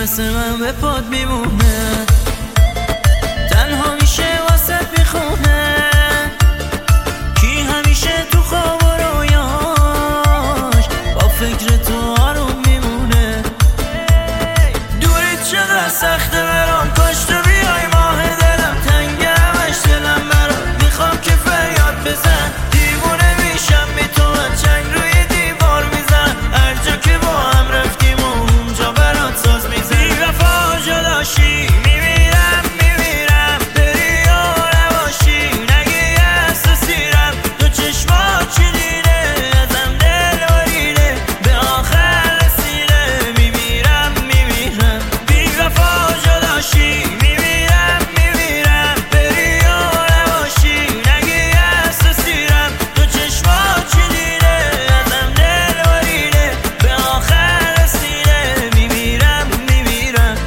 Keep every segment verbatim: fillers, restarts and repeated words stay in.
مثل من به پاد میمونه، تنها میشه واسه میخونه. کی همیشه تو خواب و رویاش با فکر تو آروم میمونه. دوریت چقدر سخته برام، کاش تو بیای ماه دلم تنگه همش دلم برام، میخوام که فریاد بزن. دیوونه میشم بی تو، چنگ روی دیوار میزن، هر جا که با هم رفتیم و اونجا برات ساز میزن. بی وفا جداشی میمیرم میمیرم، بری و نباشی نگی احساسیرم. تو چشمات چی دیده ازم دل بریده، به آخر رسیده میمیرم میمیرم. بی وفا جداشی میمیرم میمیرم، بری و نباشی نگی احساسیرم. تو چشمات چی دیده ازم دل بریده، به آخر رسیده میمیرم میمیرم.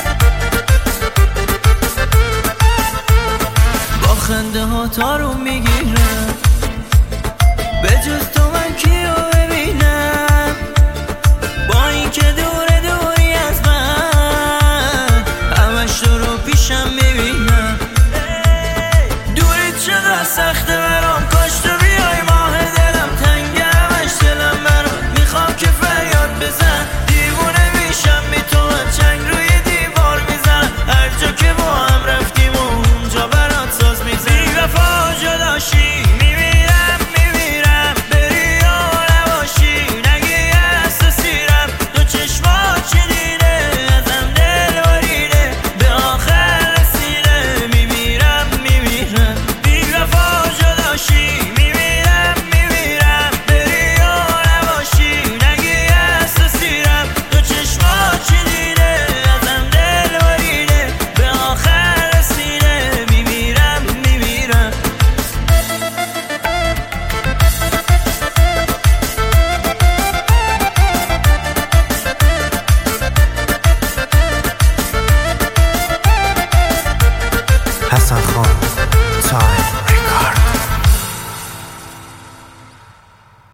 با خنده ها تارو میگی